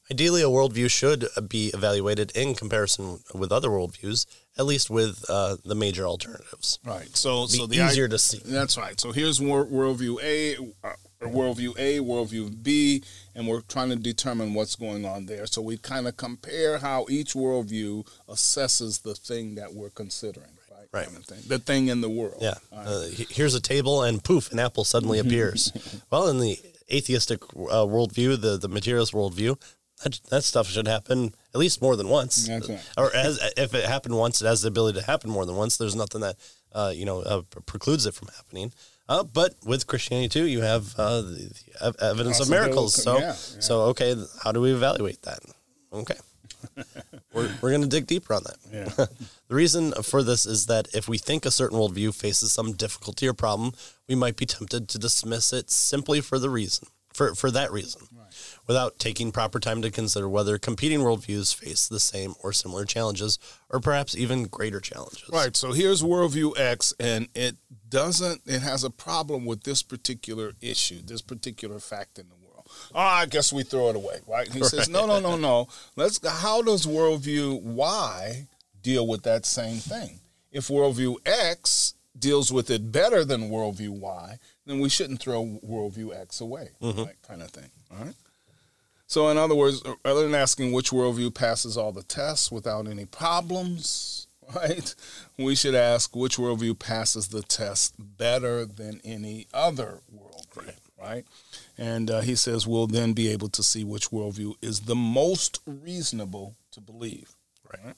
Ideally, a worldview should be evaluated in comparison with other worldviews, at least with the major alternatives. Right. So easier to see. That's right. So here's worldview A, worldview B, and we're trying to determine what's going on there. So we kind of compare how each worldview assesses the thing that we're considering. Right. Kind of thing. The thing in the world. Yeah. Here's a table, and poof, an apple suddenly appears. Well, in the atheistic worldview, the materialist worldview, that stuff should happen at least more than once. That's right. Or if it happened once, it has the ability to happen more than once. There's nothing that precludes it from happening. But with Christianity too, you have the evidence of miracles. So okay, how do we evaluate that? Okay, we're going to dig deeper on that. Yeah. The reason for this is that if we think a certain worldview faces some difficulty or problem, we might be tempted to dismiss it simply for that reason, without taking proper time to consider whether competing worldviews face the same or similar challenges, or perhaps even greater challenges. Right. So here's worldview X, and it has a problem with this particular issue, this particular fact in the world. Oh, I guess we throw it away, right? He says, no. How does worldview Y deal with that same thing? If worldview X deals with it better than worldview Y, then we shouldn't throw worldview X away, right? Kind of thing, all right? So in other words, rather than asking which worldview passes all the tests without any problems, right, we should ask which worldview passes the test better than any other worldview, right? And he says we'll then be able to see which worldview is the most reasonable to believe. Right.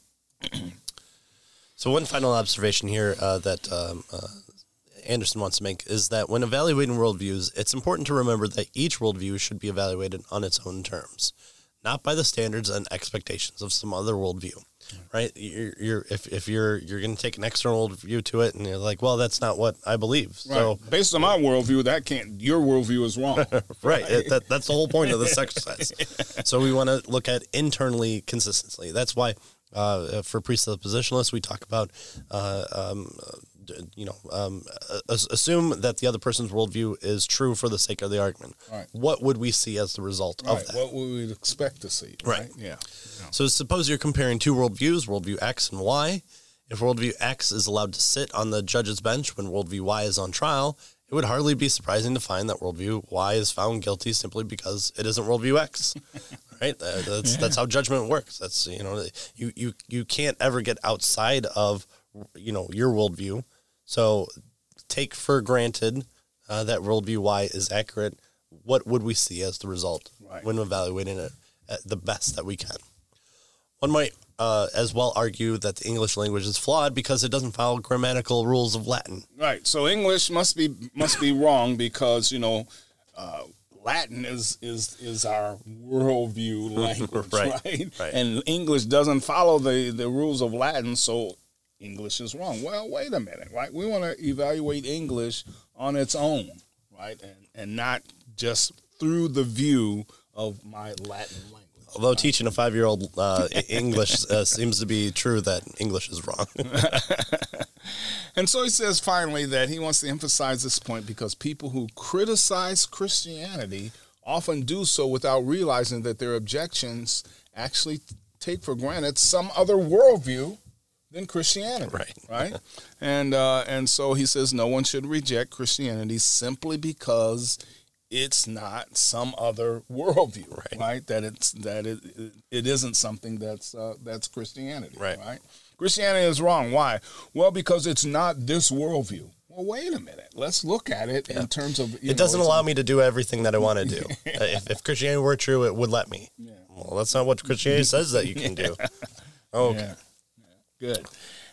So one final observation here that Anderson wants to make is that when evaluating worldviews, it's important to remember that each worldview should be evaluated on its own terms, not by the standards and expectations of some other worldview. Right? If you're going to take an external worldview to it, and you're like, well, that's not what I believe. Right. So based on my worldview, your worldview is wrong. Right. That's the whole point of this exercise. So we want to look at internally consistency. That's why for presuppositionalists we talk about assume that the other person's worldview is true for the sake of the argument. Right. What would we see as the result of that? What would we expect to see? Right. Yeah. So suppose you're comparing two worldviews, worldview X and Y. If worldview X is allowed to sit on the judge's bench when worldview Y is on trial, it would hardly be surprising to find that worldview Y is found guilty simply because it isn't worldview X. Right? That's how judgment works. That's, you can't ever get outside of, your worldview. So take for granted that worldview Y is accurate. What would we see as the result when evaluating it at the best that we can? One might as well argue that the English language is flawed because it doesn't follow grammatical rules of Latin. Right. So English must be wrong because Latin is our worldview language, right? And English doesn't follow the rules of Latin, so English is wrong. Well, wait a minute, right? We want to evaluate English on its own, right? And not just through the view of my Latin language. Although teaching a 5-year-old English seems to be true that English is wrong. And so he says finally that he wants to emphasize this point because people who criticize Christianity often do so without realizing that their objections actually take for granted some other worldview than Christianity, right? And so he says no one should reject Christianity simply because it's not some other worldview, right? That it isn't something that's Christianity, right? Christianity is wrong. Why? Well, because it's not this worldview. Well, wait a minute. Let's look at it in terms of... It doesn't allow me to do everything that I want to do. If Christianity were true, it would let me. Yeah. Well, that's not what Christianity says that you can do. Okay. Yeah. Good.